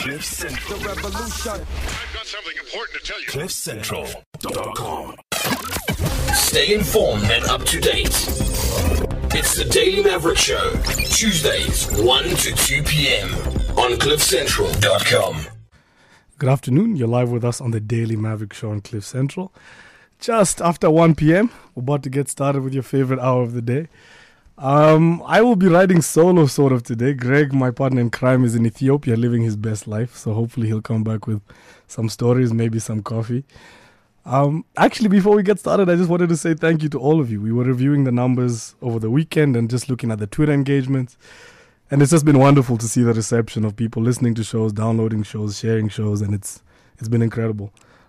Cliff Central. The revolution. I've got something important to tell you. CliffCentral.com. Stay informed and up to date. It's the Daily Maverick Show, Tuesdays, 1 to 2 p.m. on CliffCentral.com. Good afternoon. You're live with us on the Daily Maverick Show on Cliff Central. Just after 1 p.m., we're about to get started with your favorite hour of the day. I will be riding solo sort of today. Greg, my partner in crime, is in Ethiopia living his best life. So hopefully he'll come back with some stories, maybe some coffee. Actually, before we get started, I just wanted to say thank you to all of you. We were reviewing the numbers over the weekend and just looking at the Twitter engagements. And it's just been wonderful to see the reception of people listening to shows, downloading shows, sharing shows, and it's been incredible.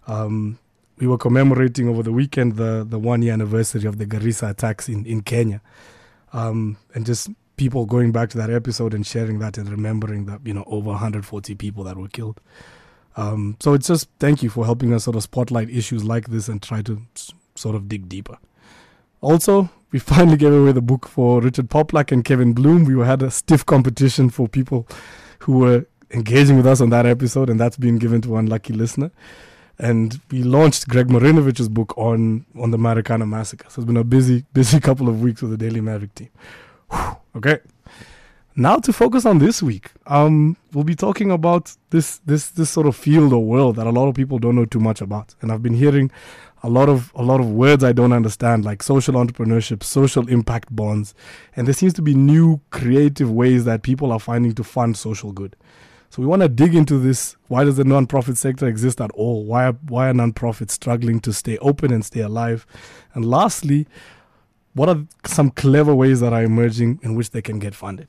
We were commemorating over the weekend the 1 year anniversary of the Garissa attacks in Kenya. And just people going back to that episode and sharing that and remembering that, over 140 people that were killed. So it's just thank you for helping us sort of spotlight issues like this and try to sort of dig deeper. Also, we finally gave away the book for Richard Poplak and Kevin Bloom. We had a stiff competition for people who were engaging with us on that episode, and that's been given to one lucky listener. And we launched Greg Marinovich's book on the Marikana massacre. So it's been a busy couple of weeks with the Daily Maverick team. Whew. Okay. Now to focus on this week, we'll be talking about this sort of field or world that a lot of people don't know too much about. And I've been hearing a lot of words I don't understand, like social entrepreneurship, social impact bonds. And there seems to be new creative ways that people are finding to fund social good. So we want to dig into this. Why does the nonprofit sector exist at all? Why are nonprofits struggling to stay open and stay alive? And lastly, what are some clever ways that are emerging in which they can get funded?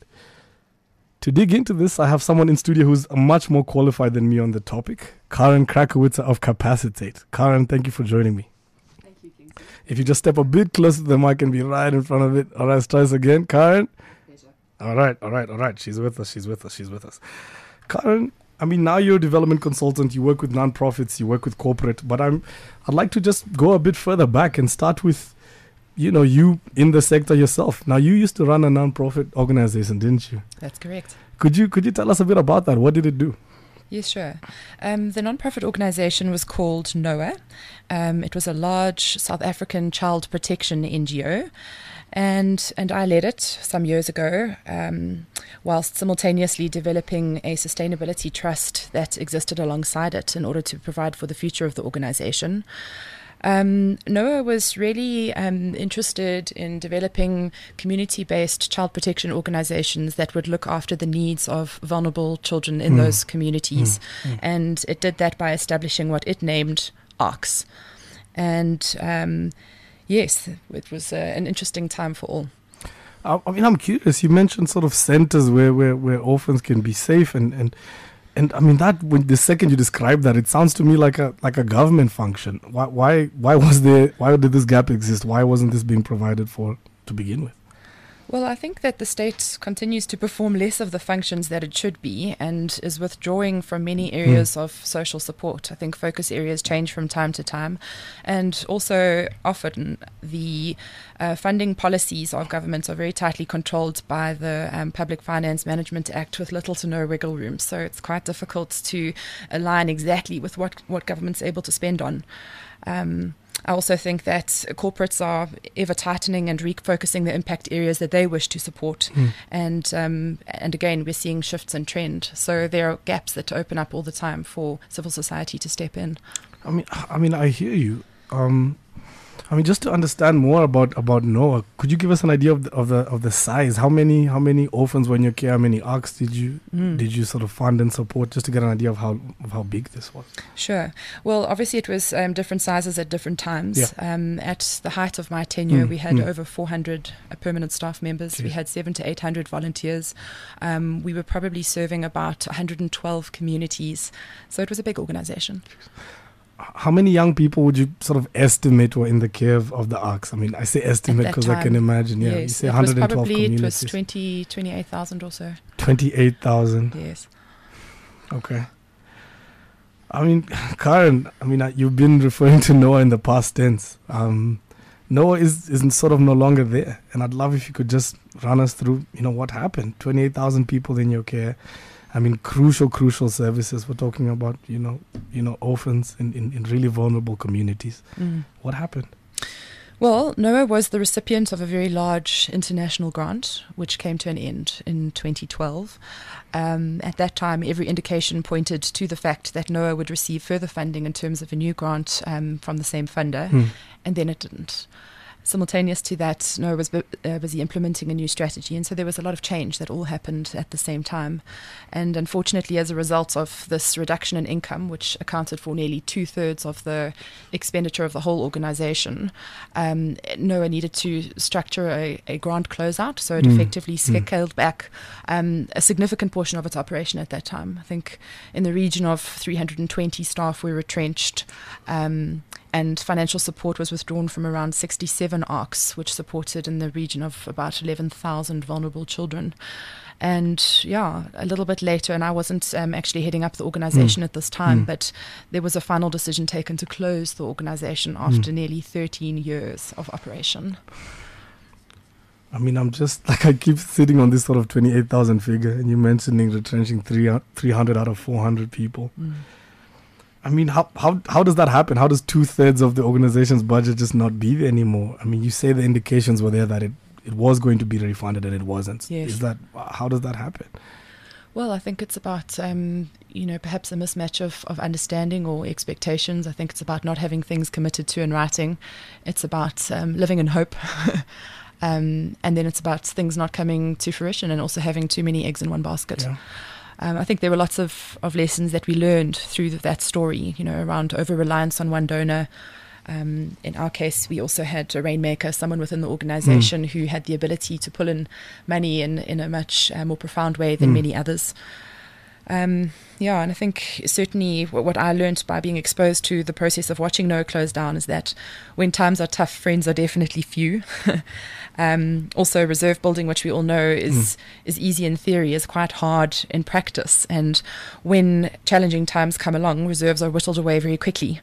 To dig into this, I have someone in studio who's much more qualified than me on the topic, Karen Krakowitzer of Capacitate. Karen, thank you for joining me. Thank you, Kingsley. If you just step a bit closer to the mic and be right in front of it. All right, let's try this again. Karen? Pleasure. All right. She's with us. Karen, now you're a development consultant. You work with nonprofits, you work with corporate, but I'd like to just go a bit further back and start with, you in the sector yourself. Now, you used to run a nonprofit organization, didn't you? That's correct. Could you tell us a bit about that? What did it do? Yes, sure. The nonprofit organization was called NOAH. It was a large South African child protection NGO. And I led it some years ago, whilst simultaneously developing a sustainability trust that existed alongside it in order to provide for the future of the organization. NOAH was really interested in developing community-based child protection organizations that would look after the needs of vulnerable children in those communities. And it did that by establishing what it named ARCs. And yes, it was an interesting time for all. I'm curious. You mentioned sort of centers where orphans can be safe, and that when the second you describe that, it sounds to me like a government function. Why did this gap exist? Why wasn't this being provided for to begin with? Well, I think that the state continues to perform less of the functions that it should be and is withdrawing from many areas of social support. I think focus areas change from time to time. And also often the funding policies of governments are very tightly controlled by the Public Finance Management Act with little to no wiggle room. So it's quite difficult to align exactly with what government's able to spend on. I also think that corporates are ever tightening and refocusing the impact areas that they wish to support. And again, we're seeing shifts in trend. So there are gaps that open up all the time for civil society to step in. I hear you. Just to understand more about NOAH, could you give us an idea of the size? How many orphans were in your care? How many ARCs did you sort of fund and support, just to get an idea of how big this was? Sure. Well, obviously it was different sizes at different times. Yeah. At the height of my tenure, we had over 400 permanent staff members. Jeez. We had 700 to 800 volunteers. We were probably serving about 112 communities. So it was a big organization. How many young people would you sort of estimate were in the care of the ARCs? I say estimate because I can imagine. Yeah, yes, you say 112 communities. It was 28,000 or so. 28,000. Yes. Okay. Karen, you've been referring to NOAH in the past tense. NOAH is sort of no longer there, and I'd love if you could just run us through, what happened. 28,000 people in your care. I mean, crucial services. We're talking about, orphans in really vulnerable communities. What happened? Well, NOAH was the recipient of a very large international grant, which came to an end in 2012. At that time, every indication pointed to the fact that NOAH would receive further funding in terms of a new grant from the same funder, and then it didn't. Simultaneous to that, NOAH was busy implementing a new strategy, and so there was a lot of change that all happened at the same time. And unfortunately, as a result of this reduction in income, which accounted for nearly 2/3 of the expenditure of the whole organization, NOAH needed to structure a grant closeout, so it effectively scaled back a significant portion of its operation at that time. I think in the region of 320 staff were retrenched, and financial support was withdrawn from around 67 ARCs, which supported in the region of about 11,000 vulnerable children. And a little bit later, and I wasn't actually heading up the organization at this time, but there was a final decision taken to close the organization after nearly 13 years of operation. I mean, I keep sitting on this sort of 28,000 figure, and you're mentioning retrenching 300 out of 400 people. I mean, how does that happen? How does 2/3 of the organization's budget just not be there anymore? I mean, you say the indications were there that it was going to be refunded and it wasn't. Yes. How does that happen? Well, I think it's about, perhaps a mismatch of understanding or expectations. I think it's about not having things committed to in writing. It's about living in hope. And then it's about things not coming to fruition and also having too many eggs in one basket. Yeah. I think there were lots of lessons that we learned through that story, around over-reliance on one donor. In our case, we also had a rainmaker, someone within the organization who had the ability to pull in money in a much more profound way than many others. And I think certainly what I learned by being exposed to the process of watching NOAH close down is that when times are tough, friends are definitely few. Also, reserve building, which we all know is easy in theory, is quite hard in practice. And when challenging times come along, reserves are whittled away very quickly.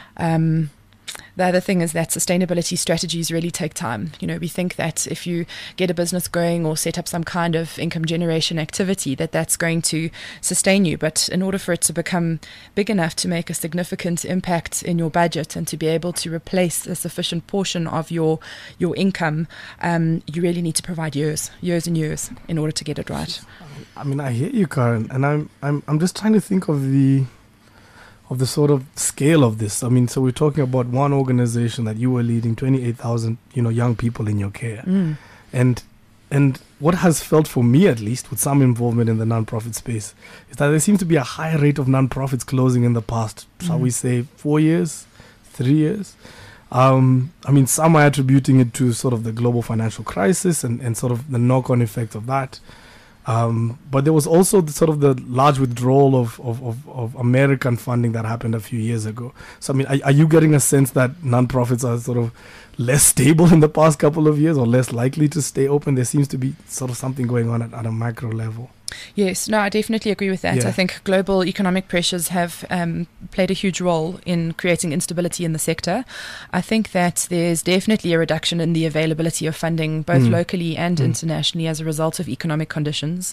The other thing is that sustainability strategies really take time. We think that if you get a business going or set up some kind of income generation activity, that's going to sustain you. But in order for it to become big enough to make a significant impact in your budget and to be able to replace a sufficient portion of your income, you really need to provide years and years in order to get it right. I mean, I hear you, Karen, and I'm just trying to think of the sort of scale of this. I mean, so we're talking about one organization that you were leading, 28,000, young people in your care. And what has felt for me, at least, with some involvement in the nonprofit space, is that there seems to be a higher rate of nonprofits closing in the past, shall we say, 4 years, 3 years. I mean, some are attributing it to sort of the global financial crisis and sort of the knock-on effect of that. But there was also the large withdrawal of American funding that happened a few years ago. So, I mean, are you getting a sense that nonprofits are sort of less stable in the past couple of years or less likely to stay open? There seems to be sort of something going on at a macro level. Yes, no, I definitely agree with that. Yeah. I think global economic pressures have played a huge role in creating instability in the sector. I think that there's definitely a reduction in the availability of funding, both locally and internationally, as a result of economic conditions.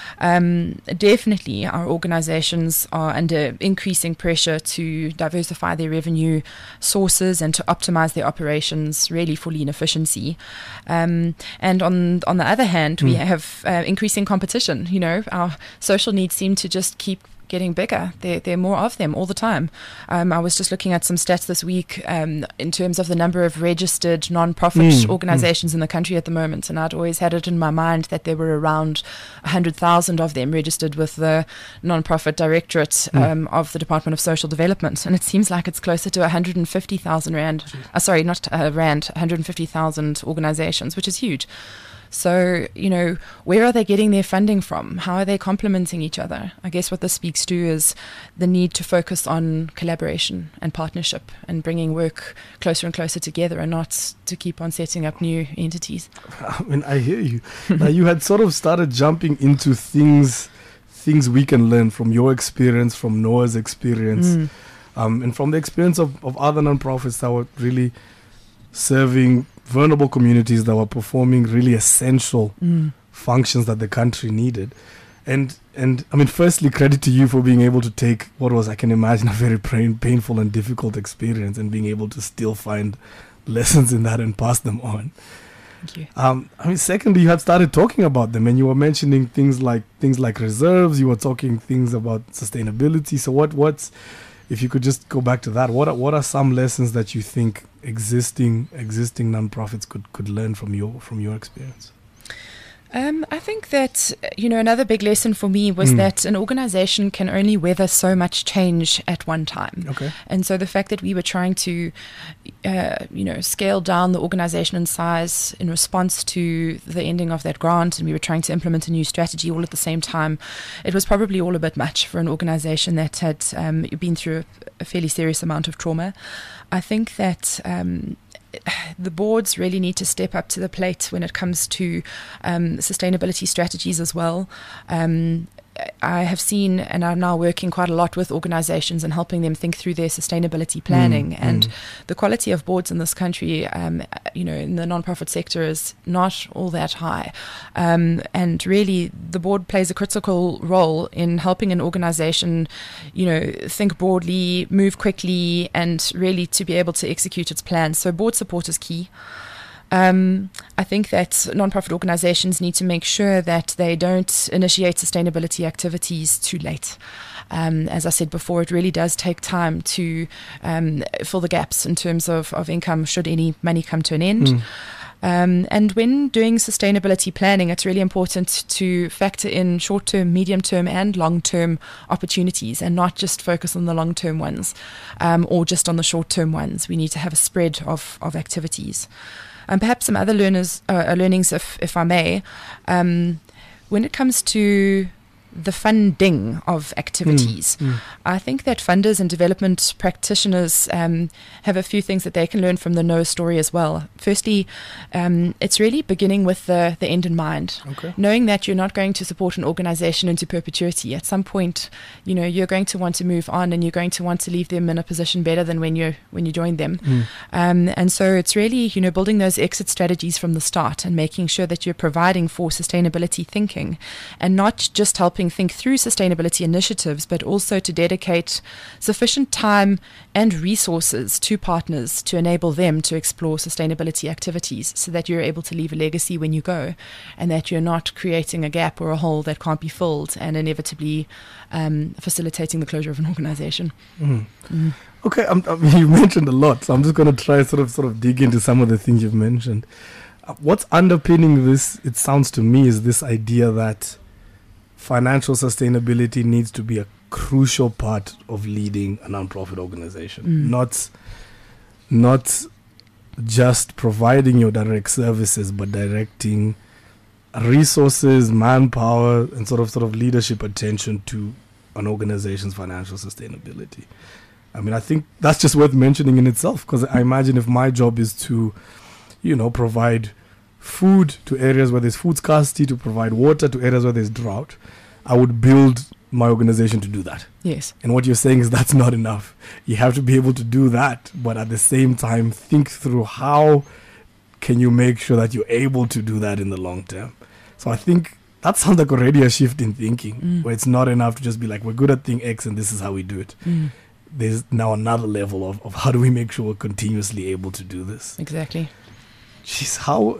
Definitely, our organizations are under increasing pressure to diversify their revenue sources and to optimize their operations really for lean efficiency. And on the other hand, we have increasing competition. Our social needs seem to just keep getting bigger. There are more of them all the time. I was just looking at some stats this week in terms of the number of registered non-profit organizations in the country at the moment, and I'd always had it in my mind that there were around 100,000 of them registered with the non-profit directorate of the Department of Social Development, and it seems like it's closer to 150,000 rand. Sorry, not rand, 150,000 organizations, which is huge. So, where are they getting their funding from? How are they complementing each other? I guess what this speaks to is the need to focus on collaboration and partnership and bringing work closer and closer together and not to keep on setting up new entities. I mean, I hear you. Now, you had sort of started jumping into things we can learn from your experience, from NOAH's experience, and from the experience of other nonprofits that were really serving vulnerable communities, that were performing really essential functions that the country needed. And I mean, firstly, credit to you for being able to take what was, I can imagine, a very painful and difficult experience and being able to still find lessons in that and pass them on. Thank you. I mean, secondly, you had started talking about them and you were mentioning things like reserves. You were talking things about sustainability. So what's, if you could just go back to that, what are some lessons that you think existing nonprofits could learn from your experience? I think that, another big lesson for me was that an organization can only weather so much change at one time. Okay. And so the fact that we were trying to, scale down the organization in size in response to the ending of that grant, and we were trying to implement a new strategy all at the same time, it was probably all a bit much for an organization that had been through a fairly serious amount of trauma. I think that the boards really need to step up to the plate when it comes to sustainability strategies as well. I have seen and I'm now working quite a lot with organizations and helping them think through their sustainability planning. And the quality of boards in this country, in the nonprofit sector is not all that high. And really, the board plays a critical role in helping an organization, think broadly, move quickly, and really to be able to execute its plans. So board support is key. I think that nonprofit organizations need to make sure that they don't initiate sustainability activities too late. As I said before, it really does take time to fill the gaps in terms of income should any money come to an end. And when doing sustainability planning, it's really important to factor in short-term, medium-term, and long-term opportunities and not just focus on the long-term ones or just on the short-term ones. We need to have a spread of activities. And perhaps some other learnings, if I may, when it comes to the funding of activities. I think that funders and development practitioners have a few things that they can learn from the Noah story as well. Firstly, it's really beginning with the end in mind. Okay. Knowing that you're not going to support an organization into perpetuity. At some point, you're going to want to move on and you're going to want to leave them in a position better than when you joined them. And so it's really, building those exit strategies from the start and making sure that you're providing for sustainability thinking and not just helping think through sustainability initiatives, but also to dedicate sufficient time and resources to partners to enable them to explore sustainability activities so that you're able to leave a legacy when you go and that you're not creating a gap or a hole that can't be filled and inevitably facilitating the closure of an organization. Okay, you mentioned a lot, so I'm just going to try sort of dig into some of the things you've mentioned. What's underpinning this, it sounds to me, is this idea that financial sustainability needs to be a crucial part of leading a nonprofit organization, not just providing your direct services, but directing resources, manpower, and sort of leadership attention to an organization's financial sustainability. I mean, I think that's just worth mentioning in itself, because I imagine if my job is to, provide food to areas where there's food scarcity, to provide water to areas where there's drought, I would build my organization to do that. Yes. And what you're saying is that's not enough. You have to be able to do that, but at the same time, think through how can you make sure that you're able to do that in the long term. So I think that sounds like already a shift in thinking, where it's not enough to just be like, we're good at thing X and this is how we do it. There's now another level of how do we make sure we're continuously able to do this. Exactly. Jeez, how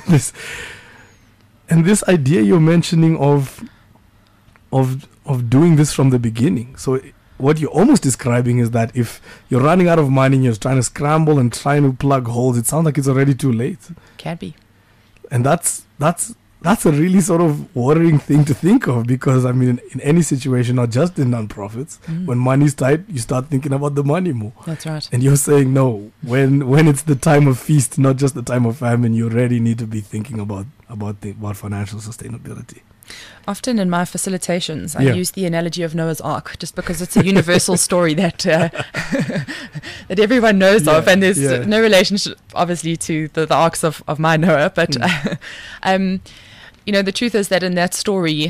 this idea you're mentioning of doing this from the beginning. So what you're almost describing is that if you're running out of money and you're trying to scramble and trying to plug holes, it sounds like it's already too late. Can be. And that's a really sort of worrying thing to think of, because I mean, in any situation, not just in nonprofits, when money's tight, you start thinking about the money more. That's right. And you're saying, no, when it's the time of feast, not just the time of famine, you already need to be thinking about financial sustainability. Often in my facilitations, I use the analogy of Noah's Ark, just because it's a universal story that that everyone knows of, and there's no relationship, obviously, to the arcs of my Noah. But the truth is that in that story,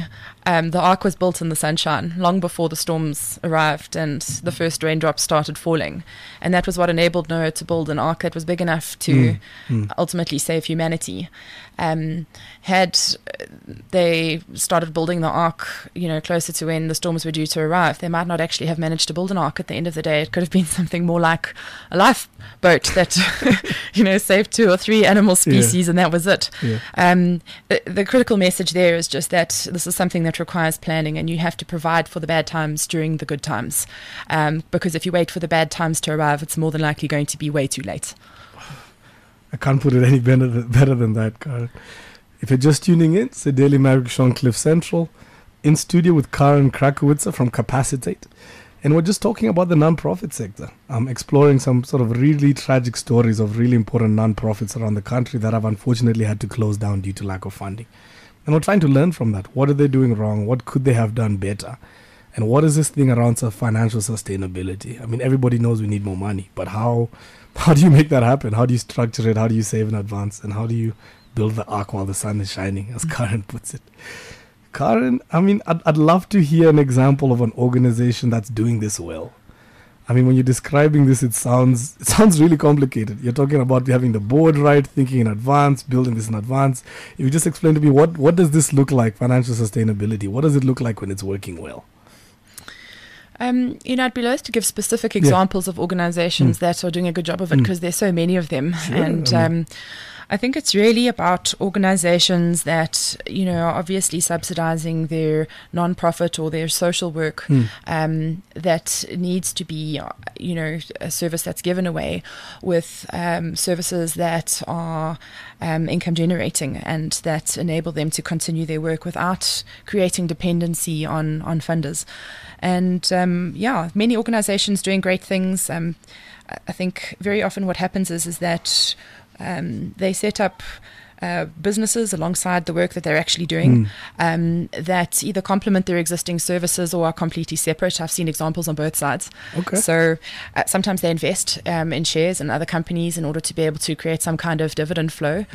The Ark was built in the sunshine long before the storms arrived and the first raindrops started falling. And that was what enabled Noah to build an ark that was big enough to ultimately save humanity. Had they started building the ark, closer to when the storms were due to arrive, they might not actually have managed to build an ark at the end of the day. It could have been something more like a lifeboat that, saved 2 or 3 animal species, and that was it. Yeah. The critical message there is just that this is something that requires planning, and you have to provide for the bad times during the good times. Because if you wait for the bad times to arrive, it's more than likely going to be way too late. I can't put it any better than that, Karen. If you're just tuning in, it's the Daily Maverick Show on Cliff Central, in studio with Karen Krakowitzer from Capacitate. And we're just talking about the non-profit sector. I'm exploring some sort of really tragic stories of really important non-profits around the country that have unfortunately had to close down due to lack of funding. And we're trying to learn from that. What are they doing wrong? What could they have done better? And what is this thing around financial sustainability? I mean, everybody knows we need more money, but how do you make that happen? How do you structure it? How do you save in advance? And how do you build the ark while the sun is shining, as Karen puts it? Karen, I mean, I'd love to hear an example of an organization that's doing this well. I mean, when you're describing this, it sounds really complicated. You're talking about having the board right, thinking in advance, building this in advance. If you just explain to me, what does this look like, financial sustainability? What does it look like when it's working well? I'd be loath to give specific examples of organizations that are doing a good job of it because there's so many of them. Sure. And I think it's really about organizations that, are obviously subsidizing their non-profit or their social work that needs to be, a service that's given away with services that are income generating and that enable them to continue their work without creating dependency on funders. And many organizations doing great things. I think very often what happens is that they set up businesses alongside the work that they're actually doing that either complement their existing services or are completely separate. I've seen examples on both sides. Okay. So sometimes they invest in shares in other companies in order to be able to create some kind of dividend flow.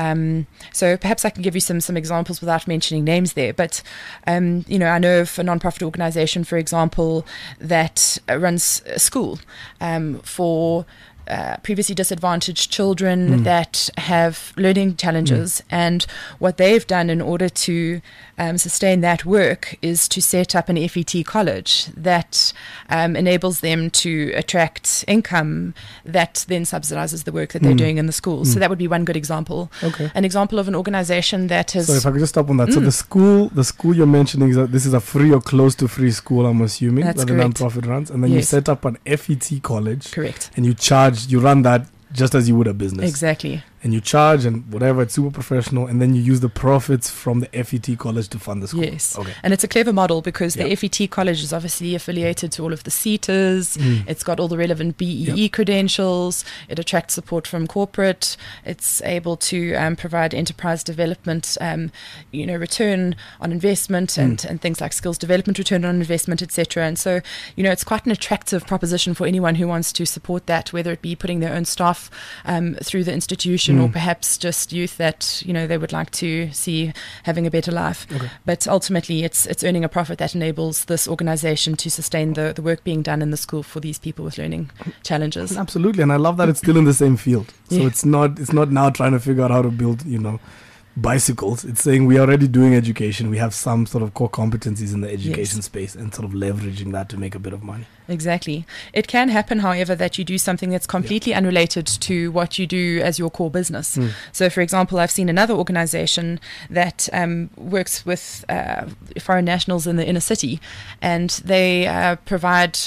So perhaps I can give you some examples without mentioning names there. But, I know of a non-profit organization, for example, that runs a school for previously disadvantaged children that have learning challenges. And what they've done in order to sustain that work is to set up an FET college that enables them to attract income that then subsidizes the work that they're doing in the schools. So that would be one good example. Okay. An example of an organization that has... So if I could just stop on that. So the school you're mentioning, this is a free or close to free school, I'm assuming, that the non-profit runs. And then you set up an FET college. Correct. And you run that just as you would a business. Exactly. And you charge and whatever, it's super professional, and then you use the profits from the FET college to fund the school. Yes. Okay. And it's a clever model because the FET college is obviously affiliated to all of the CETAs. It's got all the relevant BEE credentials. It attracts support from corporate. It's able to provide enterprise development, return on investment and things like skills development, return on investment, etc. And so, it's quite an attractive proposition for anyone who wants to support that, whether it be putting their own staff through the institution or perhaps just youth that they would like to see having a better life. Okay. But ultimately it's earning a profit that enables this organization to sustain the work being done in the school for these people with learning challenges. Absolutely. And I love that it's still in the same field. So it's not now trying to figure out how to build bicycles. It's saying we are already doing education. We have some sort of core competencies in the education space and sort of leveraging that to make a bit of money. Exactly. It can happen, however, that you do something that's completely unrelated to what you do as your core business. So, for example, I've seen another organization that works with foreign nationals in the inner city, and they provide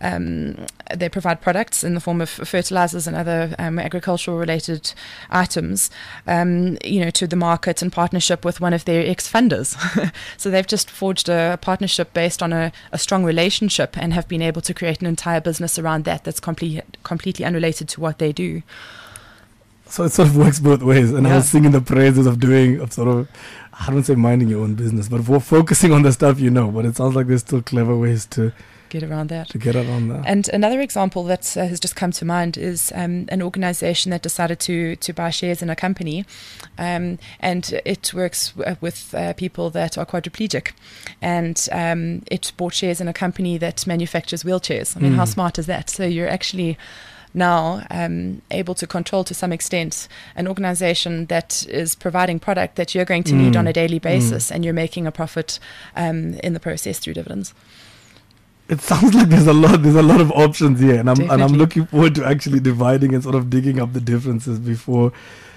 products in the form of fertilizers and other agricultural-related items, to the market in partnership with one of their ex-funders. So they've just forged a partnership based on a strong relationship and have been able to create an entire business around that's completely unrelated to what they do. So it sort of works both ways. And I Yeah. was singing the praises of sort of, I don't say minding your own business, but for focusing on the stuff you know. But it sounds like there's still clever ways to Get around that. get around that. And another example that has just come to mind is an organization that decided to buy shares in a company, and it works with people that are quadriplegic, and it bought shares in a company that manufactures wheelchairs. I mean, how smart is that? So you're actually now able to control to some extent an organization that is providing product that you're going to need on a daily basis, and you're making a profit in the process through dividends. It sounds like there's a lot of options here, and I'm Definitely. looking forward to actually dividing and sort of digging up the differences before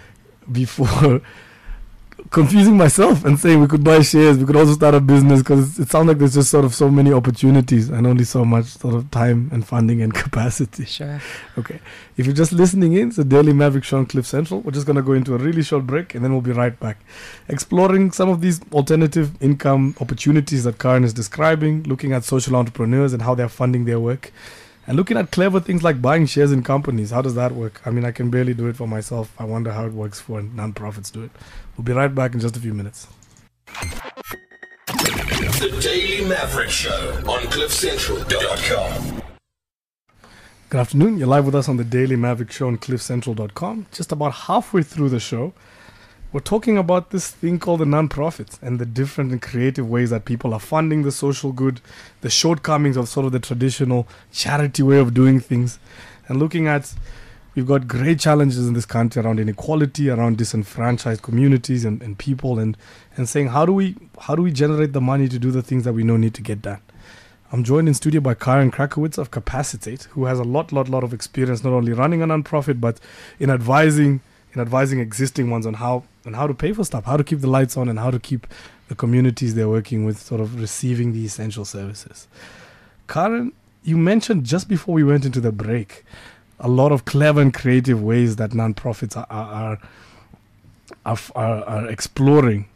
confusing myself and saying we could buy shares, we could also start a business, because it sounds like there's just sort of so many opportunities and only so much sort of time and funding and capacity. Sure. Okay, if you're just listening in, it's the Daily Maverick Show on Cliff Central. We're just going to go into a really short break, and then we'll be right back, exploring some of these alternative income opportunities that Karen is describing, looking at social entrepreneurs and how they're funding their work, and looking at clever things like buying shares in companies. How does that work? I mean, I can barely do it for myself. I wonder how it works for non-profits do it. We'll be right back in just a few minutes. The Daily Maverick Show on CliffCentral.com. Good afternoon. You're live with us on the Daily Maverick Show on CliffCentral.com. Just about halfway through the show, we're talking about this thing called the non-profits and the different and creative ways that people are funding the social good, the shortcomings of sort of the traditional charity way of doing things, and looking at, we've got great challenges in this country around inequality, around disenfranchised communities and people, and saying how do we generate the money to do the things that we know need to get done. I'm joined in studio by Karen Krakowitz of Capacitate, who has a lot of experience not only running a non-profit but in advising existing ones on how to pay for stuff, how to keep the lights on, and how to keep the communities they're working with sort of receiving the essential services. Karen, you mentioned just before we went into the break a lot of clever and creative ways that non-profits are exploring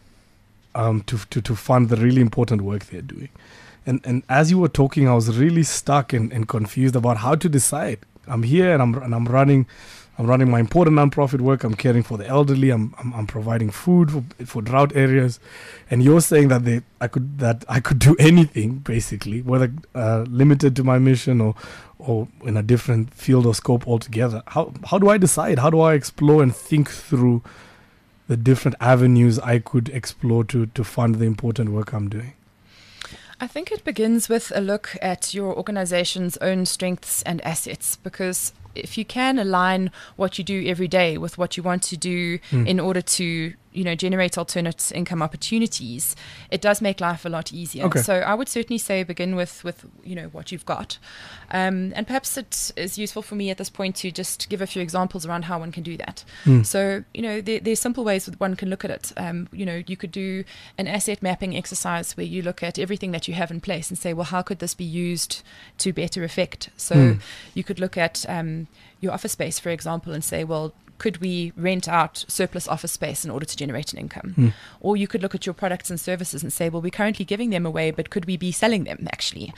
to fund the really important work they're doing. And as you were talking, I was really stuck and confused about how to decide. I'm here and I'm running my important nonprofit work. I'm caring for the elderly. I'm providing food for drought areas, and you're saying that I could do anything basically, whether limited to my mission or in a different field or scope altogether. How do I decide? How do I explore and think through the different avenues I could explore to fund the important work I'm doing? I think it begins with a look at your organization's own strengths and assets, because if you can align what you do every day with what you want to do in order to, generate alternate income opportunities, it does make life a lot easier. Okay. So I would certainly say begin with what you've got. And perhaps it is useful for me at this point to just give a few examples around how one can do that. So, there's simple ways that one can look at it. You could do an asset mapping exercise where you look at everything that you have in place and say, well, how could this be used to better effect? So you could look at your office space, for example, and say, well, could we rent out surplus office space in order to generate an income? Or you could look at your products and services and say, well, we're currently giving them away, but could we be selling them actually?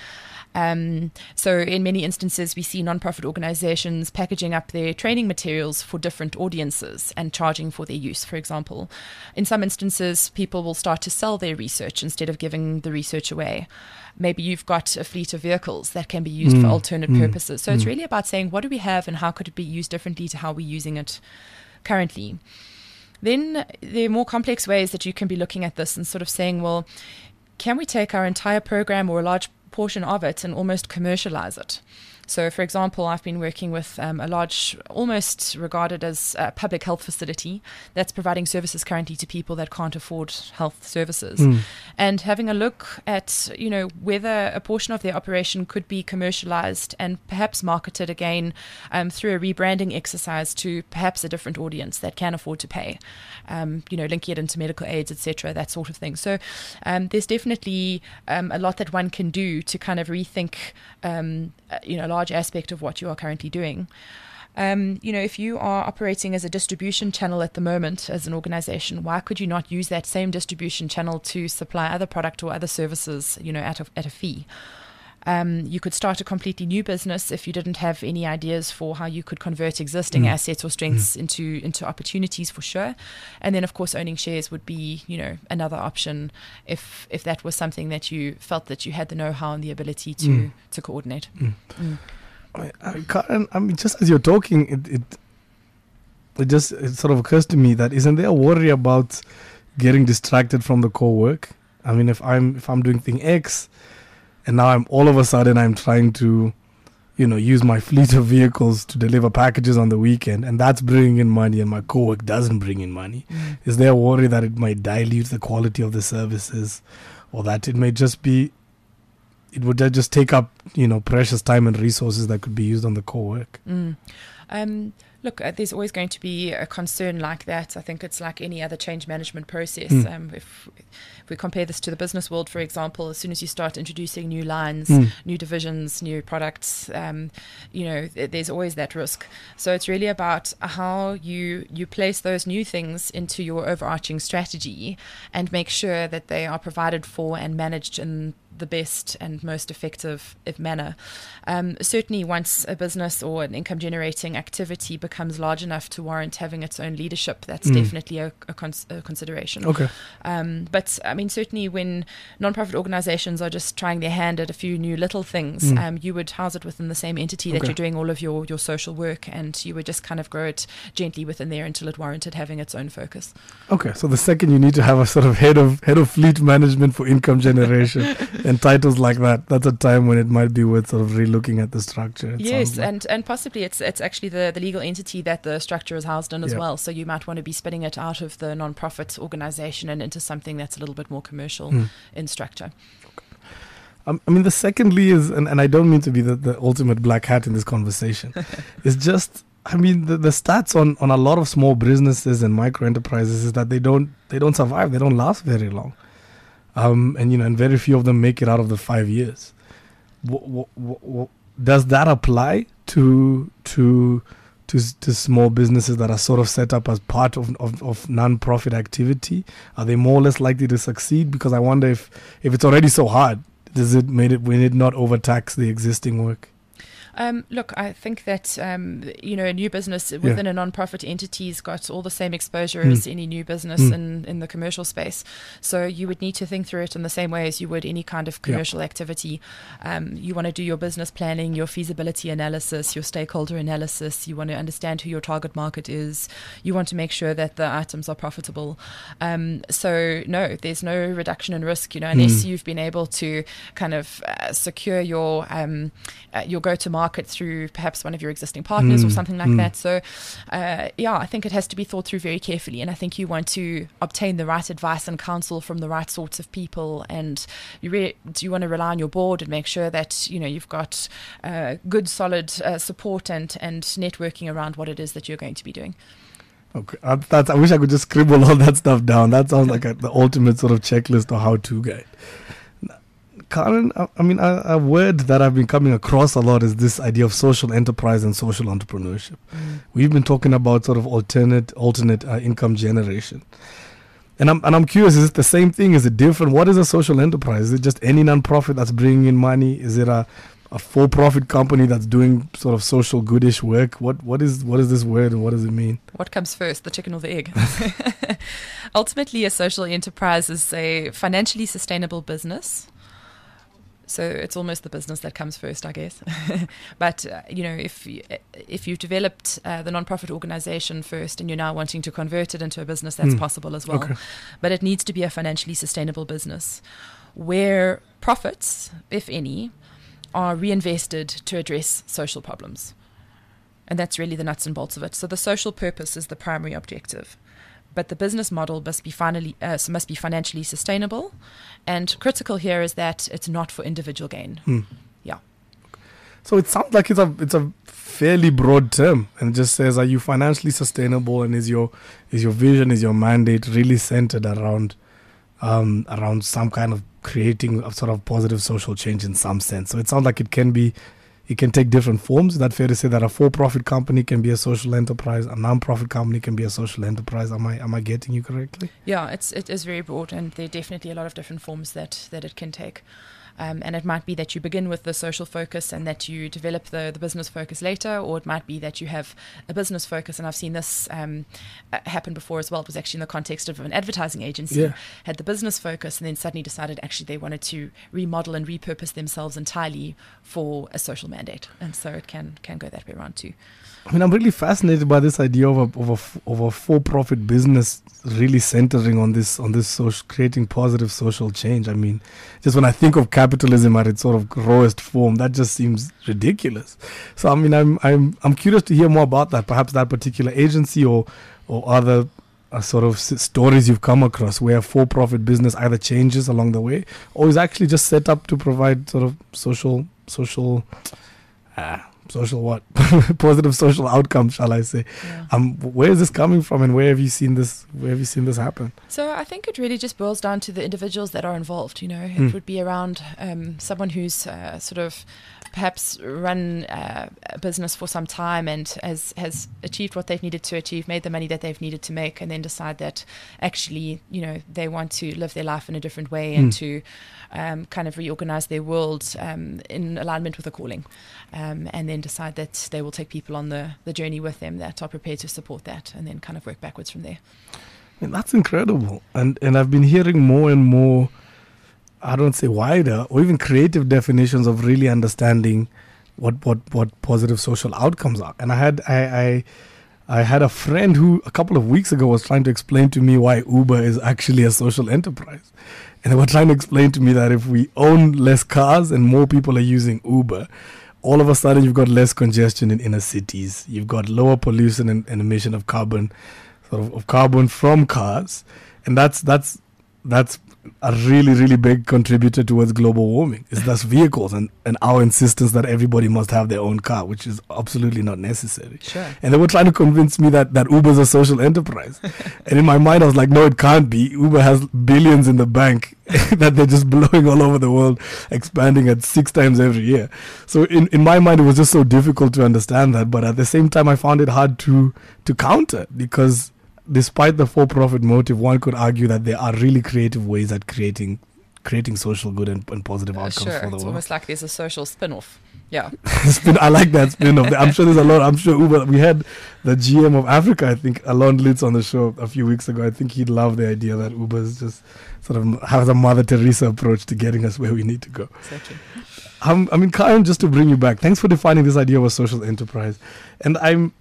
So in many instances, we see nonprofit organizations packaging up their training materials for different audiences and charging for their use, for example. In some instances, people will start to sell their research instead of giving the research away. Maybe you've got a fleet of vehicles that can be used for alternate purposes. So it's really about saying, what do we have and how could it be used differently to how we're using it currently? Then there are more complex ways that you can be looking at this and sort of saying, well, can we take our entire program or a large portion of it and almost commercialize it? So, for example, I've been working with a large, almost regarded as a public health facility that's providing services currently to people that can't afford health services. And having a look at, whether a portion of their operation could be commercialized and perhaps marketed again through a rebranding exercise to perhaps a different audience that can afford to pay, linking it into medical aids, etc., that sort of thing. So there's definitely a lot that one can do to kind of rethink, a large aspect of what you are currently doing. If you are operating as a distribution channel at the moment as an organization, why could you not use that same distribution channel to supply other product or other services, at a fee? You could start a completely new business if you didn't have any ideas for how you could convert existing assets or strengths into opportunities, for sure. And then, of course, owning shares would be, another option if that was something that you felt that you had the know-how and the ability to coordinate. Karen, just as you're talking, it sort of occurs to me that isn't there a worry about getting distracted from the core work? I mean, if I'm doing thing X, and now I'm all of a sudden I'm trying to, use my fleet of vehicles to deliver packages on the weekend, and that's bringing in money, and my core work doesn't bring in money. Is there a worry that it might dilute the quality of the services, or that it may just be, it would just take up, precious time and resources that could be used on the core work? Look, there's always going to be a concern like that. I think it's like any other change management process. If we compare this to the business world, for example, as soon as you start introducing new lines, new divisions, new products, there's always that risk. So it's really about how you place those new things into your overarching strategy and make sure that they are provided for and managed in the best and most effective manner. Certainly once a business or an income generating activity becomes large enough to warrant having its own leadership, that's definitely a consideration. Okay. But I mean, certainly when non-profit organizations are just trying their hand at a few new little things, you would house it within the same entity that you're doing all of your social work, and you would just kind of grow it gently within there until it warranted having its own focus. Okay, so the second you need to have a sort of head of fleet management for income generation and titles like that, that's a time when it might be worth sort of relooking at the structure. Yes, and possibly it's actually the legal entity that the structure is housed in as well. So you might want to be spinning it out of the non-profit organization and into something that's a little bit more commercial in structure. I mean, the secondly is, and I don't mean to be the ultimate black hat in this conversation, it's just, I mean, the stats on a lot of small businesses and micro enterprises is that they don't survive, they don't last very long. And very few of them make it out of the 5 years. Does that apply to small businesses that are sort of set up as part of non-profit activity? Are they more or less likely to succeed? Because I wonder if it's already so hard, will it not overtax the existing work? Look, I think that, a new business within a non-profit entity's got all the same exposure as any new business in the commercial space. So you would need to think through it in the same way as you would any kind of commercial activity. You want to do your business planning, your feasibility analysis, your stakeholder analysis. You want to understand who your target market is. You want to make sure that the items are profitable. So no, there's no reduction in risk, unless you've been able to kind of secure your go-to-market through perhaps one of your existing partners or something like that. So, I think it has to be thought through very carefully. And I think you want to obtain the right advice and counsel from the right sorts of people. And you want to rely on your board and make sure that, you've got good, solid support and networking around what it is that you're going to be doing. Okay, I wish I could just scribble all that stuff down. That sounds like the ultimate sort of checklist or how-to guide. Karen, I mean, a word that I've been coming across a lot is this idea of social enterprise and social entrepreneurship. We've been talking about sort of alternate income generation. And I'm curious, is it the same thing? Is it different? What is a social enterprise? Is it just any non-profit that's bringing in money? Is it a for-profit company that's doing sort of social goodish work? What is this word and what does it mean? What comes first, the chicken or the egg? Ultimately, a social enterprise is a financially sustainable business. So it's almost the business that comes first, I guess. But, if you've developed the nonprofit organization first and you're now wanting to convert it into a business, that's possible as well. Okay. But it needs to be a financially sustainable business where profits, if any, are reinvested to address social problems. And that's really the nuts and bolts of it. So the social purpose is the primary objective. But the business model must be financially sustainable, and critical here is that it's not for individual gain. Yeah. So it sounds like it's a fairly broad term, and it just says, are you financially sustainable, and is your vision, is your mandate really centered around some kind of creating a sort of positive social change in some sense? So it sounds like it can take different forms. Is that fair to say that a for-profit company can be a social enterprise, a non-profit company can be a social enterprise? Am I getting you correctly? Yeah, it is very broad, and there are definitely a lot of different forms that it can take. And it might be that you begin with the social focus and that you develop the business focus later, or it might be that you have a business focus. And I've seen this happen before as well. It was actually in the context of an advertising agency, had the business focus and then suddenly decided actually they wanted to remodel and repurpose themselves entirely for a social mandate. And so it can go that way around too. I mean, I'm really fascinated by this idea of a for-profit business really centering on this social, creating positive social change. I mean, just when I think of capitalism at its sort of rawest form, that just seems ridiculous. So I mean, I'm curious to hear more about that. Perhaps that particular agency or other sort of stories you've come across where for-profit business either changes along the way or is actually just set up to provide sort of social what positive social outcomes, shall I say? Yeah. Where is this coming from, and where have you seen this happen? So I think it really just boils down to the individuals that are involved. It would be around someone who's sort of perhaps run a business for some time and has achieved what they've needed to achieve, made the money that they've needed to make, and then decide that actually, they want to live their life in a different way and to kind of reorganize their world in alignment with a calling, and then decide that they will take people on the journey with them that are prepared to support that, and then kind of work backwards from there. I mean, that's incredible. And I've been hearing more and more, I don't say wider or even creative definitions of really understanding what positive social outcomes are. And I had a friend who a couple of weeks ago was trying to explain to me why Uber is actually a social enterprise. And they were trying to explain to me that if we own less cars and more people are using Uber, all of a sudden you've got less congestion in inner cities. You've got lower pollution and emission of carbon, of carbon from cars. And that's a really, really big contributor towards global warming. It's thus vehicles and our insistence that everybody must have their own car, which is absolutely not necessary. Sure. And they were trying to convince me that Uber's a social enterprise. And in my mind, I was like, no, it can't be. Uber has billions in the bank that they're just blowing all over the world, expanding at 6 times every year. So in my mind, it was just so difficult to understand that. But at the same time, I found it hard to counter, because despite the for-profit motive, one could argue that there are really creative ways at creating social good and positive outcomes for the world. It's almost like there's a social spin-off. Yeah. I like that spin-off. I'm sure there's a lot. I'm sure Uber, we had the GM of Africa, I think, Alon Litz on the show a few weeks ago. I think he'd love the idea that Uber is just sort of has a Mother Teresa approach to getting us where we need to go. Exactly. I mean, Karen, just to bring you back, thanks for defining this idea of a social enterprise. And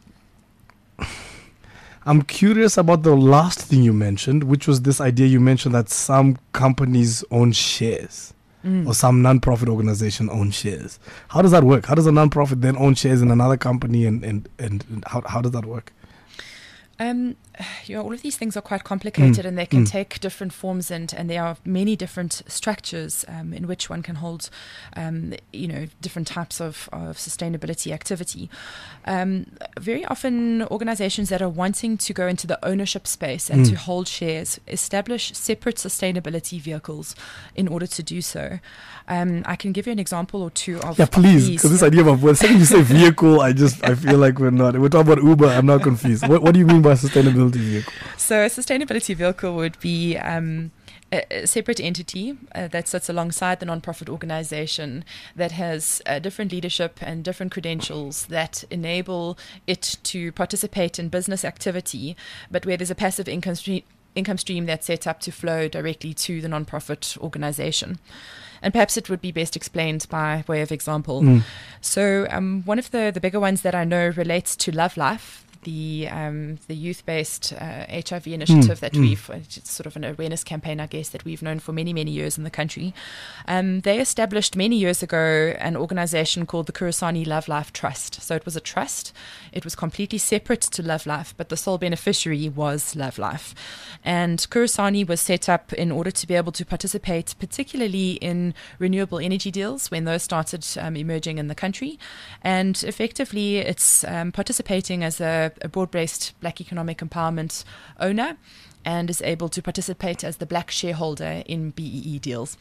I'm curious about the last thing you mentioned, which was this idea you mentioned that some companies own shares or some non-profit organization own shares. How does that work? How does a non-profit then own shares in another company, and how does that work? All of these things are quite complicated and they can take different forms, and there are many different structures in which one can hold, different types of sustainability activity. Very often organizations that are wanting to go into the ownership space and to hold shares establish separate sustainability vehicles in order to do so. I can give you an example or two of please, because this idea of, when you say vehicle, I feel like we're talking about Uber. I'm not confused. What do you mean by sustainability vehicle? So a sustainability vehicle would be a separate entity that sits alongside the non-profit organization that has different leadership and different credentials that enable it to participate in business activity, but where there's a passive income stream that's set up to flow directly to the non-profit organization. And perhaps it would be best explained by way of example. So one of the bigger ones that I know relates to Love Life, the youth-based HIV initiative that it's sort of an awareness campaign, I guess, that we've known for many, many years in the country. They established many years ago an organization called the Kurasani Love Life Trust. So it was a trust. It was completely separate to Love Life, but the sole beneficiary was Love Life. And Kurasani was set up in order to be able to participate particularly in renewable energy deals when those started emerging in the country. And effectively, it's participating as a broad-based Black economic empowerment owner and is able to participate as the Black shareholder in BEE deals.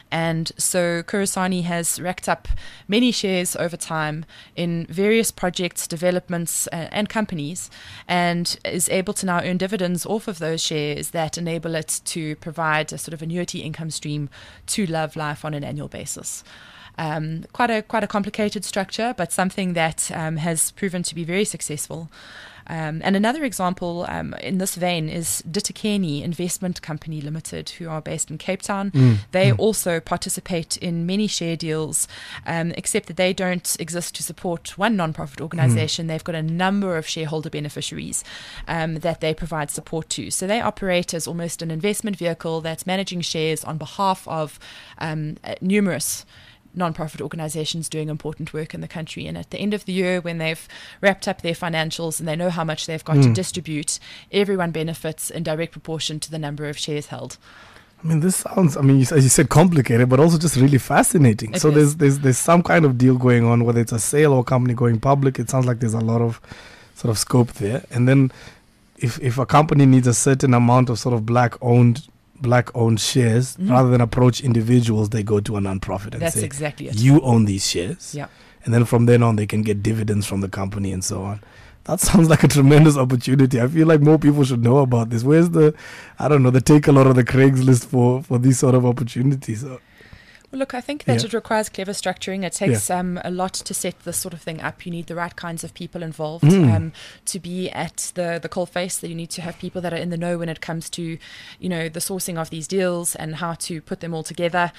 And so Kurasani has racked up many shares over time in various projects, developments, and companies, and is able to now earn dividends off of those shares that enable it to provide a sort of annuity income stream to Love Life on an annual basis. Quite a complicated structure, but something that has proven to be very successful. And another example in this vein is Ditakeni Investment Company Limited, who are based in Cape Town. They also participate in many share deals, except that they don't exist to support one non-profit organization. They've got a number of shareholder beneficiaries that they provide support to. So they operate as almost an investment vehicle that's managing shares on behalf of numerous non-profit organizations doing important work in the country. And at the end of the year, when they've wrapped up their financials and they know how much they've got to distribute, everyone benefits in direct proportion to the number of shares held. I mean, this sounds, as you said, complicated, but also just really fascinating. So there's some kind of deal going on, whether it's a sale or a company going public. It sounds like there's a lot of sort of scope there. And then if a company needs a certain amount of sort of black-owned shares, rather than approach individuals, they go to a non-profit and say, exactly it. You own these shares. Yeah. And then from then on, they can get dividends from the company and so on. That sounds like a tremendous opportunity. I feel like more people should know about this. Where's the Takealot or the Craigslist for these sort of opportunities? Well, look, I think that it requires clever structuring. It takes a lot to set this sort of thing up. You need the right kinds of people involved to be at the coalface. You need to have people that are in the know when it comes to, the sourcing of these deals and how to put them all together.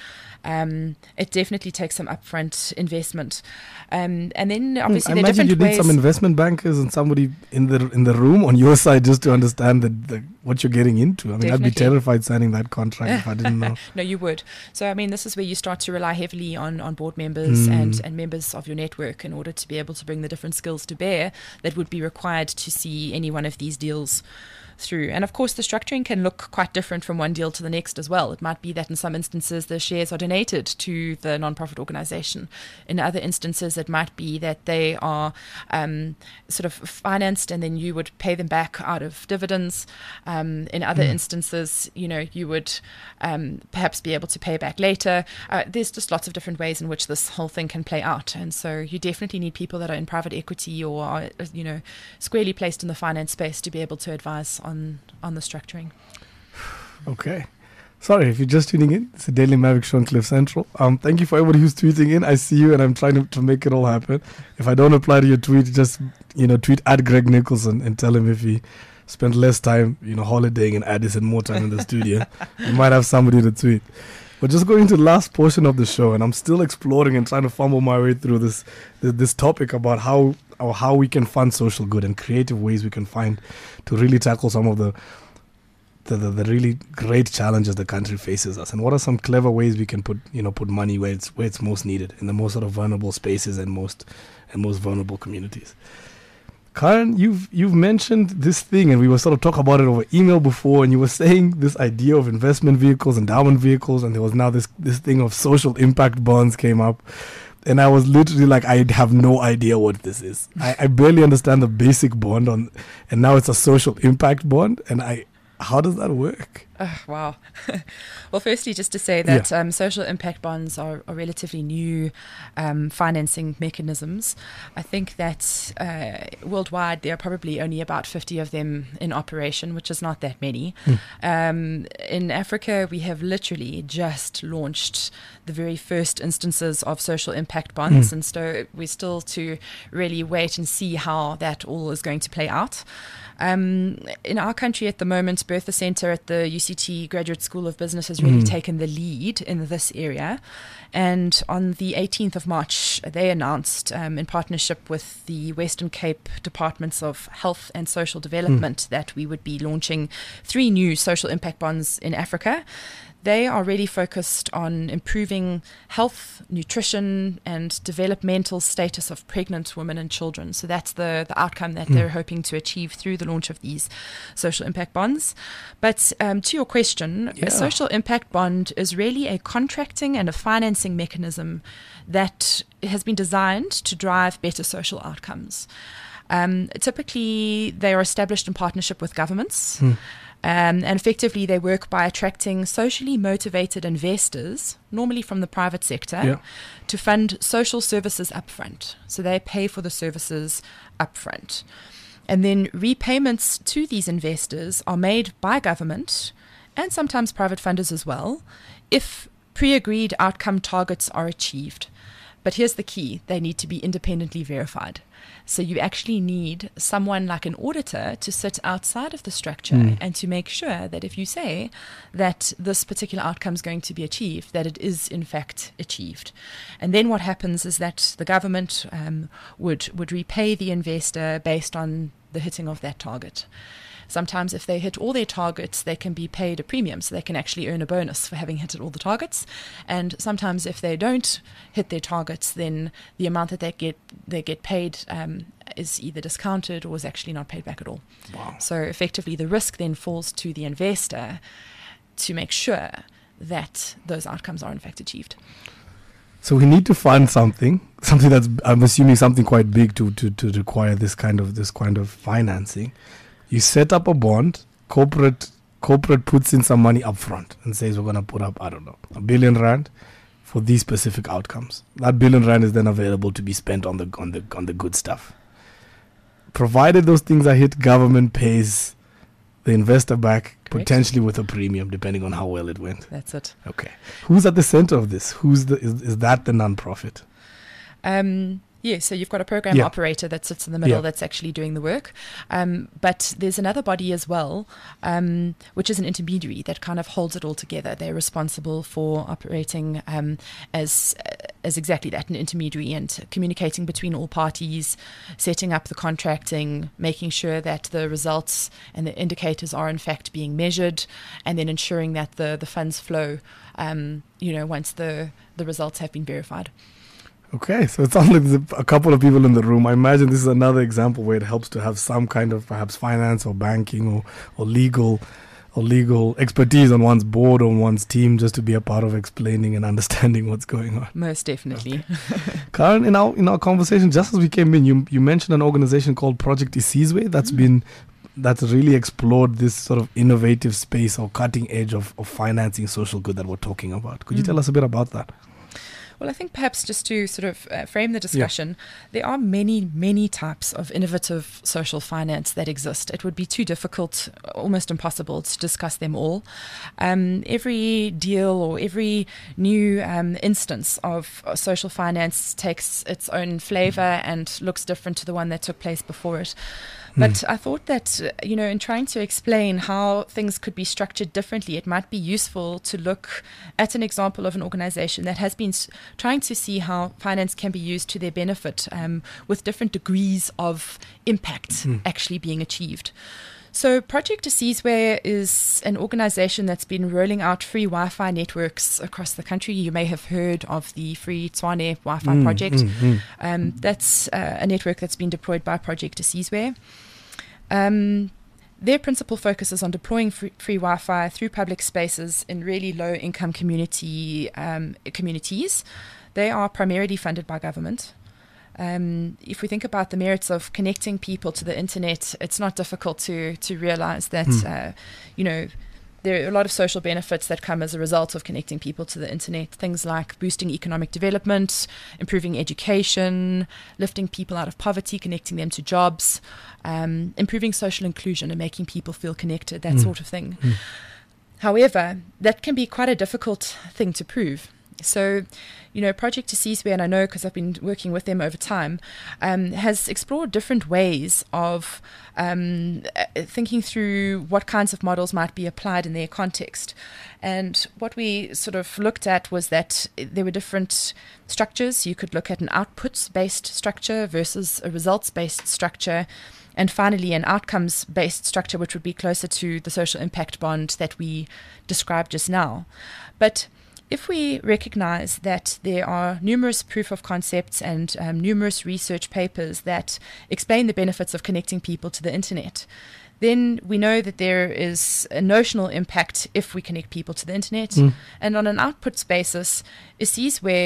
It definitely takes some upfront investment. And then obviously there are different ways. I imagine you need some investment bankers and somebody in the room on your side just to understand what you're getting into. Definitely. I'd be terrified signing that contract if I didn't know. No, you would. So, this is where you start to rely heavily on board members and members of your network in order to be able to bring the different skills to bear that would be required to see any one of these deals through. And of course, the structuring can look quite different from one deal to the next as well. It might be that in some instances the shares are donated to the non-profit organization. In other instances, it might be that they are sort of financed and then you would pay them back out of dividends. In other instances, you would perhaps be able to pay back later. There's just lots of different ways in which this whole thing can play out. And so you definitely need people that are in private equity or are, squarely placed in the finance space to be able to advise on the structuring. Okay. Sorry, if you're just tuning in, it's a Daily Maverick show on Cliff Central. Thank you for everybody who's tweeting in. I see you and I'm trying to make it all happen. If I don't reply to your tweet, just, tweet at Greg Nicholson and tell him if he spent less time, holidaying in Addis and more time in the studio. You might have somebody to tweet. But just going to the last portion of the show, and I'm still exploring and trying to fumble my way through this topic about how we can fund social good and creative ways we can find to really tackle some of the really great challenges the country faces us, and what are some clever ways we can put money where it's most needed in the most sort of vulnerable spaces and most vulnerable communities. Karen, you've mentioned this thing, and we were sort of talking about it over email before, and you were saying this idea of investment vehicles, endowment vehicles, and there was now this thing of social impact bonds came up. And I was literally like, I have no idea what this is. I barely understand the basic bond and now it's a social impact bond. And how does that work? Wow. Well, firstly, just to say that social impact bonds are relatively new financing mechanisms. I think that worldwide there are probably only about 50 of them in operation, which is not that many. In Africa, we have literally just launched the very first instances of social impact bonds, and so we're still to really wait and see how that all is going to play out. In our country at the moment, Bertha Center at the UCT Graduate School of Business has really taken the lead in this area. And on the 18th of March, they announced, in partnership with the Western Cape Departments of Health and Social Development, that we would be launching 3 new social impact bonds in Africa. They are really focused on improving health, nutrition, and developmental status of pregnant women and children. So that's the outcome that they're hoping to achieve through the launch of these social impact bonds. But to your question, a social impact bond is really a contracting and a financing mechanism that has been designed to drive better social outcomes. Typically, they are established in partnership with governments. And effectively, they work by attracting socially motivated investors, normally from the private sector, to fund social services upfront. So they pay for the services upfront. And then repayments to these investors are made by government and sometimes private funders as well, if pre-agreed outcome targets are achieved. But here's the key: they need to be independently verified. So you actually need someone like an auditor to sit outside of the structure and to make sure that if you say that this particular outcome is going to be achieved, that it is in fact achieved. And then what happens is that the government would repay the investor based on the hitting of that target. Sometimes if they hit all their targets, they can be paid a premium, so they can actually earn a bonus for having hit all the targets. And sometimes if they don't hit their targets, then the amount that they get paid is either discounted or is actually not paid back at all. Wow. So effectively the risk then falls to the investor to make sure that those outcomes are in fact achieved. So we need to find something that's, I'm assuming, something quite big to require this kind of financing. You set up a bond, corporate puts in some money up front and says we're going to put up, I don't know, R1 billion for these specific outcomes. That R1 billion is then available to be spent on the good stuff. Provided those things are hit, government pays the investor back, Correct. potentially with a premium, depending on how well it went. That's it. Okay. Who's at the center of this? Is that the nonprofit? Yeah, so you've got a program operator that sits in the middle that's actually doing the work. But there's another body as well, which is an intermediary that kind of holds it all together. They're responsible for operating as exactly that, an intermediary, and communicating between all parties, setting up the contracting, making sure that the results and the indicators are in fact being measured, and then ensuring that the funds flow, once the results have been verified. Okay, so it sounds like there's a couple of people in the room. I imagine this is another example where it helps to have some kind of perhaps finance or banking or legal expertise on one's board or one's team, just to be a part of explaining and understanding what's going on. Most definitely. Okay. Karen, in our conversation, just as we came in, you mentioned an organization called Project Isizwe that's really explored this sort of innovative space or cutting edge of financing social good that we're talking about. Could you tell us a bit about that? Well, I think perhaps just to sort of frame the discussion, there are many, many types of innovative social finance that exist. It would be too difficult, almost impossible, to discuss them all. Every deal or every new instance of social finance takes its own flavor and looks different to the one that took place before it. But I thought that, in trying to explain how things could be structured differently, it might be useful to look at an example of an organization that has been trying to see how finance can be used to their benefit, with different degrees of impact actually being achieved. So Project Isizwe is an organization that's been rolling out free Wi-Fi networks across the country. You may have heard of the free Tshwane Wi-Fi project. That's a network that's been deployed by Project Isizwe. Their principal focus is on deploying free Wi-Fi through public spaces in really low-income communities. They are primarily funded by government. If we think about the merits of connecting people to the internet, it's not difficult to realize that, there are a lot of social benefits that come as a result of connecting people to the internet. Things like boosting economic development, improving education, lifting people out of poverty, connecting them to jobs, improving social inclusion and making people feel connected, that sort of thing. However, that can be quite a difficult thing to prove. So, Project Isizwe, and I know because I've been working with them over time, has explored different ways of thinking through what kinds of models might be applied in their context. And what we sort of looked at was that there were different structures. You could look at an outputs-based structure versus a results-based structure. And finally, an outcomes-based structure, which would be closer to the social impact bond that we described just now. But if we recognize that there are numerous proof of concepts and numerous research papers that explain the benefits of connecting people to the internet, then we know that there is a notional impact if we connect people to the internet. And on an outputs basis, Isizwe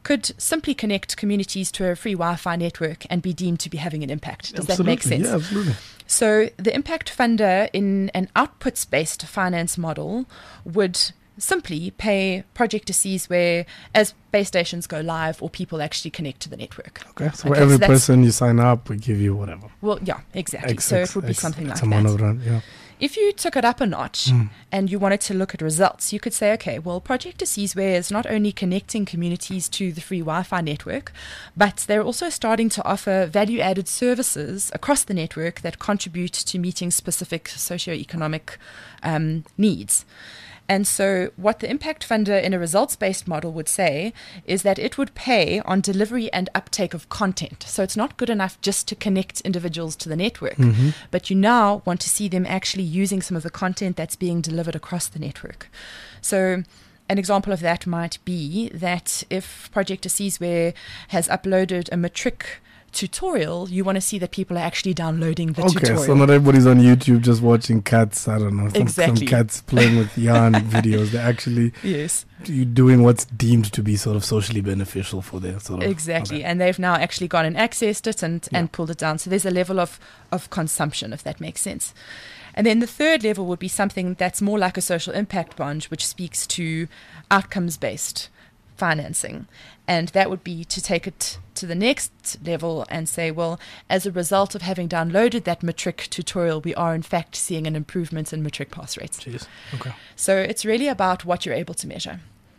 could simply connect communities to a free Wi-Fi network and be deemed to be having an impact. Does that make sense? Yeah, absolutely. So the impact funder in an outputs-based finance model would simply pay project Sizwe as base stations go live or people actually connect to the network. Okay, so for every person you sign up, we give you whatever. Well, yeah, exactly. So it would be something like that. Yeah. If you took it up a notch and you wanted to look at results, you could say, okay, well, Project Sizwe is not only connecting communities to the free Wi-Fi network, but they're also starting to offer value-added services across the network that contribute to meeting specific socioeconomic needs. And so what the impact funder in a results-based model would say is that it would pay on delivery and uptake of content. So it's not good enough just to connect individuals to the network, but you now want to see them actually using some of the content that's being delivered across the network. So an example of that might be that if Project Sizwe has uploaded a matric tutorial, you want to see that people are actually downloading the tutorial. Okay, so not everybody's on YouTube just watching cats, I don't know, some cats playing with yarn videos. They're actually doing what's deemed to be sort of socially beneficial for their sort of... Exactly, and they've now actually gone and accessed it and pulled it down. So there's a level of consumption, if that makes sense. And then the third level would be something that's more like a social impact bond, which speaks to outcomes-based financing. And that would be to take it to the next level and say, well, as a result of having downloaded that matric tutorial, we are in fact seeing an improvement in matric pass rates. Jeez. Okay. So it's really about what you're able to measure.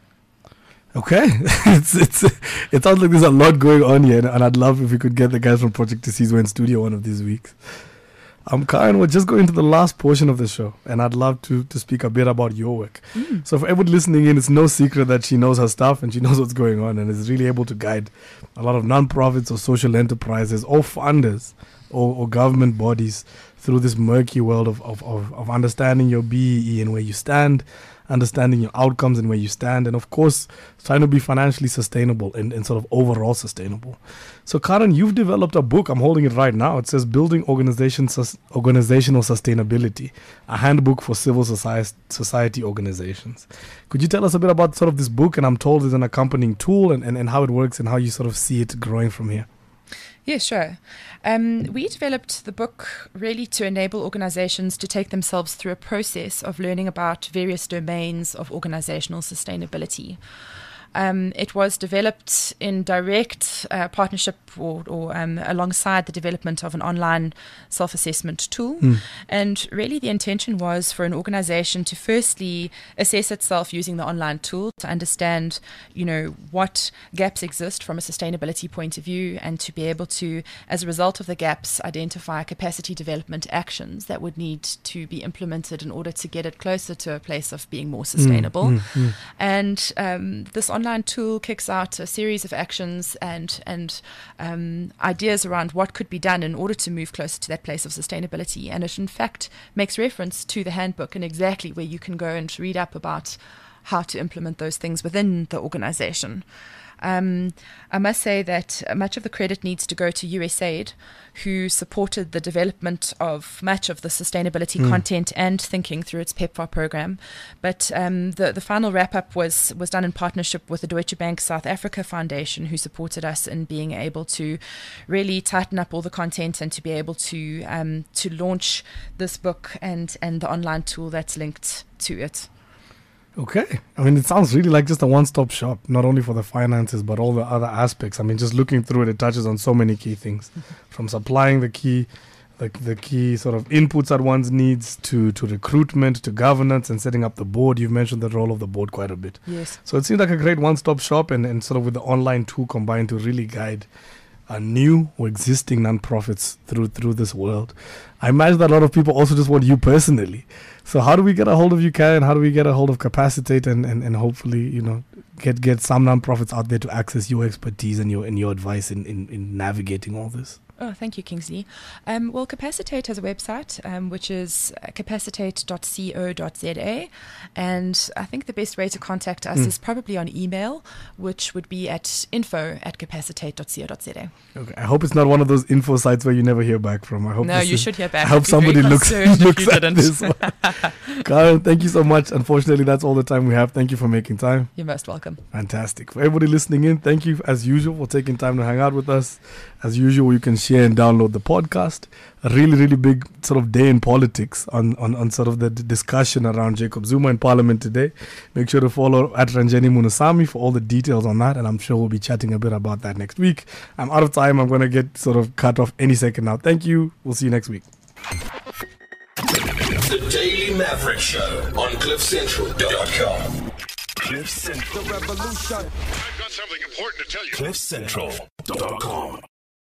Okay. It sounds like there's a lot going on here, and I'd love if we could get the guys from Project Sizwe in studio one of these weeks. Karen, we're just going to the last portion of the show, and I'd love to speak a bit about your work. So for everyone listening in, it's no secret that she knows her stuff and she knows what's going on and is really able to guide a lot of nonprofits or social enterprises or funders or government bodies through this murky world of understanding your BEE and where you stand, understanding your outcomes and where you stand, and of course trying to be financially sustainable and sort of overall sustainable. So Karen, you've developed a book. I'm holding it right now. It says Building Organizational Sustainability, a handbook for civil society organizations. Could you tell us a bit about sort of this book? And I'm told it's an accompanying tool and how it works and how you sort of see it growing from here. Yeah, sure. We developed the book really to enable organizations to take themselves through a process of learning about various domains of organizational sustainability. It was developed in direct partnership or alongside the development of an online self-assessment tool. And really the intention was for an organization to firstly assess itself using the online tool to understand, what gaps exist from a sustainability point of view, and to be able to, as a result of the gaps, identify capacity development actions that would need to be implemented in order to get it closer to a place of being more sustainable. And this online tool kicks out a series of actions and ideas around what could be done in order to move closer to that place of sustainability. And it in fact makes reference to the handbook and exactly where you can go and read up about how to implement those things within the organization. I must say that much of the credit needs to go to USAID, who supported the development of much of the sustainability content and thinking through its PEPFAR program. But the final wrap-up was done in partnership with the Deutsche Bank South Africa Foundation, who supported us in being able to really tighten up all the content and to be able to launch this book and the online tool that's linked to it. Okay. I mean, it sounds really like just a one-stop shop, not only for the finances, but all the other aspects. I mean, just looking through it, it touches on so many key things, from supplying the key sort of inputs that one needs to recruitment, to governance, and setting up the board. You've mentioned the role of the board quite a bit. Yes. So it seems like a great one-stop shop and sort of with the online tool combined to really guide new or existing nonprofits through this world. I imagine that a lot of people also just want you personally. So how do we get a hold of you, Karen? How do we get a hold of Capacitate and hopefully, get some nonprofits out there to access your expertise and your advice in navigating all this? Oh, thank you, Kingsley. Well, Capacitate has a website, which is capacitate.co.za. And I think the best way to contact us is probably on email, which would be at info@capacitate.co.za. Okay. I hope it's not one of those info sites where you never hear back from. I hope No, you should hear back. I hope I'd be somebody very looks concerned if you at didn't. this one. Karen, thank you so much. Unfortunately, that's all the time we have. Thank you for making time. You're most welcome. Fantastic. For everybody listening in, thank you as usual for taking time to hang out with us. As usual, you can share and download the podcast. A really, really big sort of day in politics on sort of the discussion around Jacob Zuma in Parliament today. Make sure to follow at Ranjeni Munasamy for all the details on that, and I'm sure we'll be chatting a bit about that next week. I'm out of time. I'm going to get sort of cut off any second now. Thank you. We'll see you next week. The Daily Maverick Show on CliffCentral.com. Cliff Central. I've got something important to tell you. CliffCentral.com.